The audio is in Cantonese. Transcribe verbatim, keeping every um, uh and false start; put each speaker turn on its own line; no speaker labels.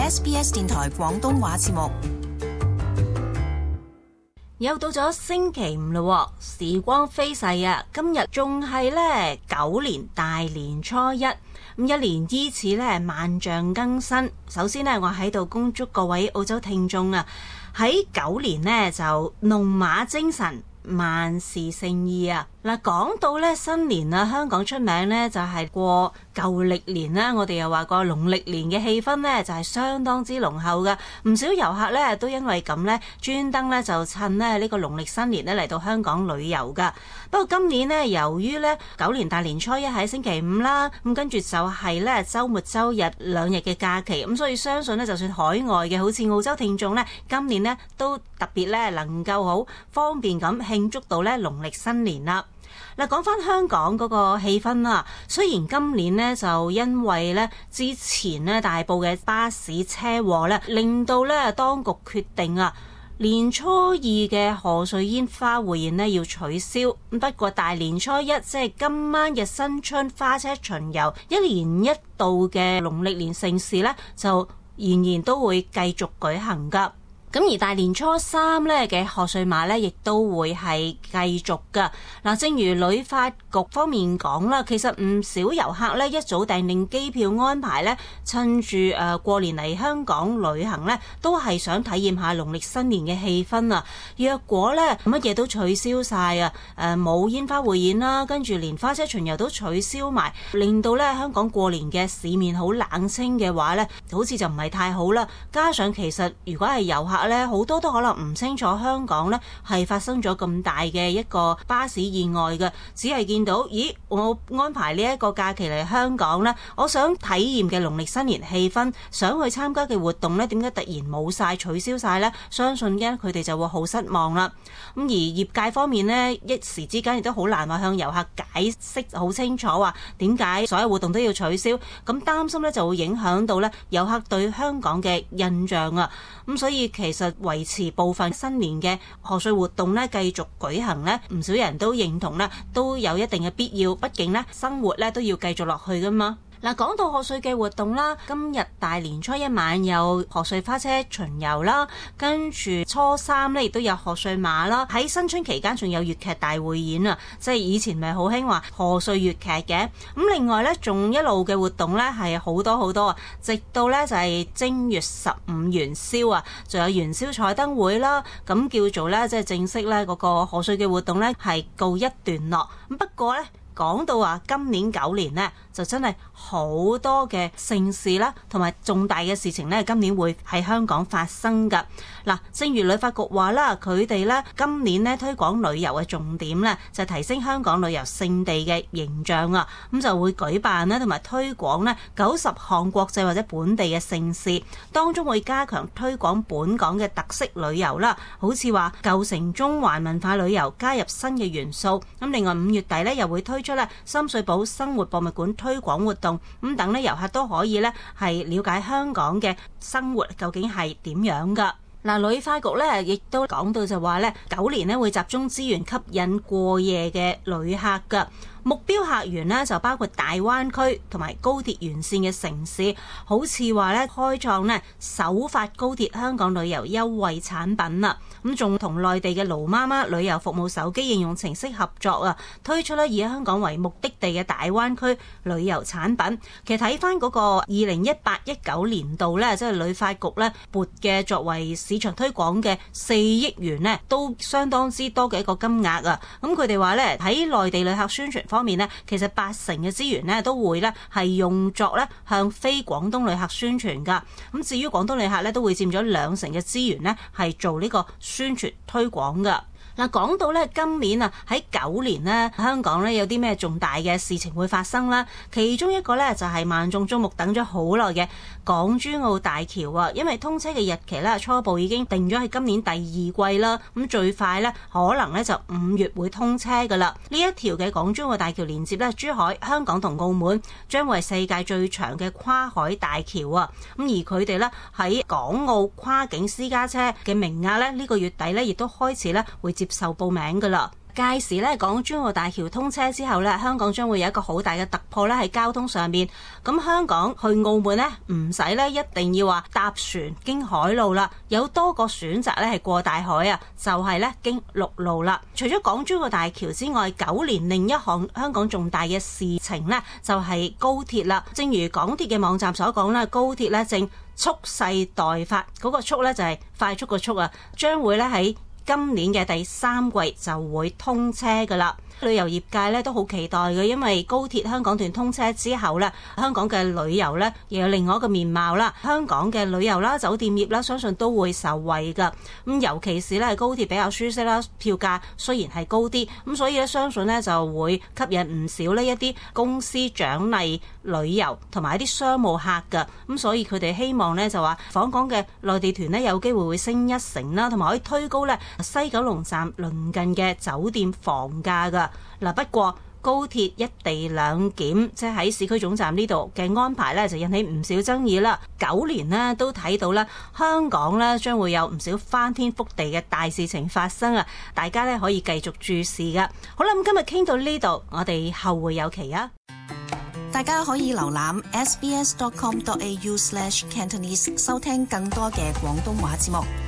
S B S 電台廣東話節目。
又到咗星期五咯，時光飛逝啊！今日仲係咧狗年大年初一，咁一年依此咧萬象更新。首先呢，我喺度恭祝各位澳洲聽眾啊，喺狗年呢就龍馬精神，萬事勝意啊！嗱，講到咧新年啊，香港出名咧就係過舊歷年啦，我哋又話過農曆年嘅氣氛咧就係相當之濃厚嘅，唔少遊客咧都因為咁咧專登咧就趁咧呢個農曆新年咧嚟到香港旅遊噶。不過今年呢，由於咧狗年大年初一喺星期五啦，咁跟住就係咧週末週日兩日嘅假期，咁所以相信咧就算海外嘅好似澳洲聽眾咧，今年呢都特別咧能夠好方便咁慶祝到咧農曆新年啦。嗱，講翻香港嗰個氣氛啦，雖然今年呢，就因為咧之前呢大埔嘅巴士車禍咧，令到咧當局決定啊年初二嘅賀歲煙花匯演呢要取消。不過大年初一即係今晚嘅新春花車巡遊，一年一度嘅農曆年盛事呢，就仍然都會繼續舉行㗎。咁而大年初三咧嘅賀歲馬咧，亦都會係繼續噶。嗱，正如旅發局方面講啦，其實唔少遊客咧一早訂定機票安排咧，趁住誒過年嚟香港旅行咧，都係想體驗下農曆新年嘅氣氛啊。若果咧乜嘢都取消晒啊，誒冇煙花匯演啦，跟住連花車巡遊都取消埋，令到咧香港過年嘅市面好冷清嘅話咧，好似就唔係太好啦。加上其實如果係遊客咧，好多都可能唔清楚香港咧係發生咗咁大嘅一個巴士意外嘅，只係見到咦我安排呢一個假期嚟香港咧，我想體驗嘅農曆新年氣氛，想去參加嘅活動咧，點解突然冇晒取消晒咧？相信咧佢哋就會好失望啦。咁而業界方面咧，一時之間亦都好難話向遊客解釋好清楚話點解所有活動都要取消，咁擔心咧就會影響到咧遊客對香港嘅印象啊。咁所以其實維持部分新年嘅賀歲活動咧繼續舉行咧，唔少人都認同咧，都有一定嘅必要，畢竟咧生活咧都要繼續落去噶嘛。嗱，講到賀歲嘅活動啦，今日大年初一晚有賀歲花車巡遊啦，跟住初三咧亦都有賀歲馬啦。喺新春期間仲有粵劇大匯演啊，即係以前咪好興話賀歲粵劇嘅。咁另外咧仲一路嘅活動咧係好多好多啊，直到咧就係正月十五元宵啊，仲有元宵彩燈會啦，咁叫做咧即係正式咧嗰個賀歲嘅活動咧係告一段落。咁不過咧講到話今年狗年呢，就真係好多嘅盛事啦，同埋重大嘅事情呢，今年會喺香港發生㗎。嗱，正如旅發局話啦，佢哋呢今年呢推廣旅遊嘅重點呢，就係提升香港旅遊勝地嘅形象啊，咁就會舉辦呢同埋推廣呢九十項國際或者本地嘅盛事，當中會加強推廣本港嘅特色旅遊啦，好似話舊城中環文化旅遊加入新嘅元素。咁另外五月底呢，又會推出咧深水埗生活博物館推廣活動，咁等咧遊客都可以咧係了解香港嘅生活究竟係點樣噶。嗱，旅發局咧亦都講到就話咧，狗年咧會集中資源吸引過夜嘅旅客噶。目標客源呢，就包括大灣區同埋高鐵沿線嘅城市，好似話咧開創呢首發高鐵香港旅遊優惠產品啦。咁仲同內地嘅盧媽媽旅遊服務手機應用程式合作啊，推出咧以香港為目的地嘅大灣區旅遊產品。其實睇翻嗰個二零一八一九年度咧，即係旅發局咧撥嘅作為市場推廣嘅四億元呢，都相當之多嘅一個金額啊。咁佢哋話咧喺內地旅客宣傳方面呢，其實八成嘅資源呢都會咧係用作咧向非廣東旅客宣傳噶。咁至於廣東旅客咧，都會佔咗兩成嘅資源呢係做呢個宣傳推廣噶。嗱，講到咧今年啊喺狗年呢，香港咧有啲咩重大嘅事情會發生啦？其中一個咧就係萬眾矚目等咗好耐嘅港珠澳大橋啊，因為通車嘅日期咧初步已經定咗喺今年第二季啦，咁最快咧可能咧就五月會通車噶啦。呢一條嘅港珠澳大橋連接咧珠海、香港同澳門，將為世界最長嘅跨海大橋啊！咁而佢哋咧喺港澳跨境私家車嘅名額咧呢個月底咧亦都開始咧會接受報名噶啦。 屆時咧，港珠澳大橋通車之後咧，香港將會有一個好大嘅突破咧，喺交通上面。咁香港去澳門咧，唔使咧一定要話搭船經海路啦，有多個選擇咧係過大海啊，就係咧經陸路啦。除咗港珠澳大橋之外，九年另一項香港重大嘅事情呢，就係高鐵啦。正如港鐵嘅網站所講啦，高鐵咧正蓄勢待發，嗰、那個速咧就係快速個速啊，將會咧喺今年嘅第三季就會通車噶啦。旅遊業界咧都好期待嘅，因為高鐵香港段通車之後咧，香港嘅旅遊咧又有另外一個面貌啦。香港嘅旅遊啦、酒店業啦，相信都會受惠噶。咁尤其是咧高鐵比較舒適啦，票價雖然係高啲，咁所以咧相信咧就會吸引唔少呢一啲公司獎勵旅遊同埋一啲商務客噶。咁所以佢哋希望咧就話訪港嘅內地團咧有機會會升一成啦，同埋可以推高咧西九龍站鄰近嘅酒店房價噶。嗱，不過高鐵一地兩檢，即係喺市區總站呢度嘅安排咧，就引起唔少爭議啦。九年呢都睇到啦，香港咧將會有唔少翻天覆地嘅大事情發生啊！大家咧可以繼續注視噶。好啦，咁今日傾到呢度，我哋後會有期啊！
大家可以瀏覽 s b s dot com dot a u slash cantonese 收聽更多嘅廣東話節目。